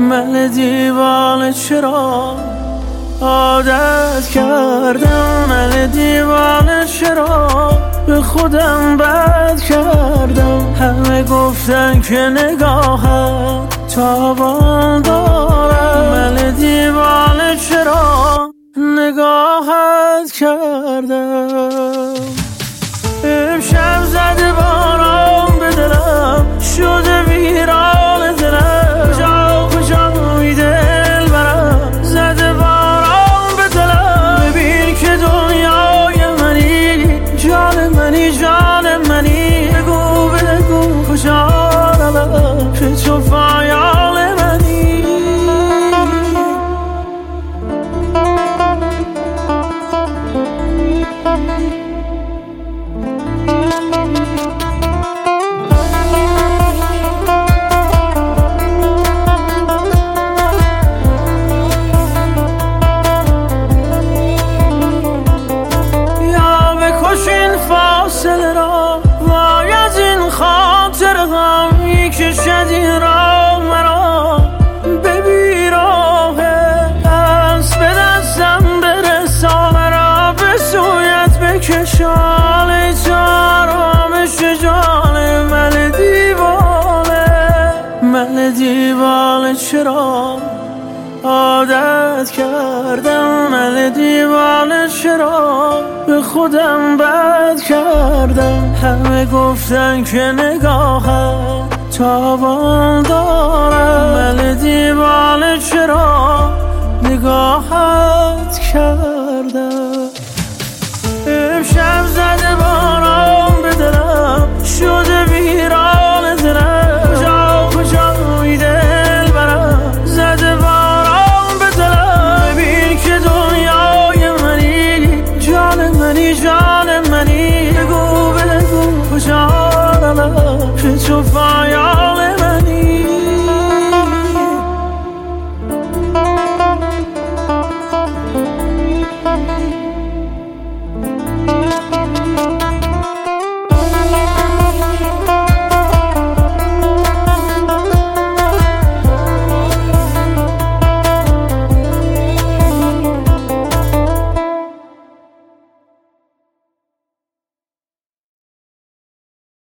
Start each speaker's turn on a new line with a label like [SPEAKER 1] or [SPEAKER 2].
[SPEAKER 1] من دیوانه چرا عادت کردم، من دیوانه چرا به خودم بد کردم. همه گفتن که نگاهت تابان دارم، من دیوانه چرا نگاهت کردم. امشب زده باران به دلم، شده ویران دلم، کجا کجا دل برم. زده باران به دلم، ببین که دنیای منی، جان منی، جان منی. بگو بگو کجا روم که تو پایان منی. فاصله را وای از این خاطر غمی که شدی را مرا به بیراهه. دست به دستم برسان را به سویت بکشان، ای تو آرامش جان من دیوانه. من دیوانه چرا عادت کردم، من دیوانه چرا به خودم بد کردم. همه گفتن که نگاهت تابان دارم، من دیوانه چرا نگاهت کردم.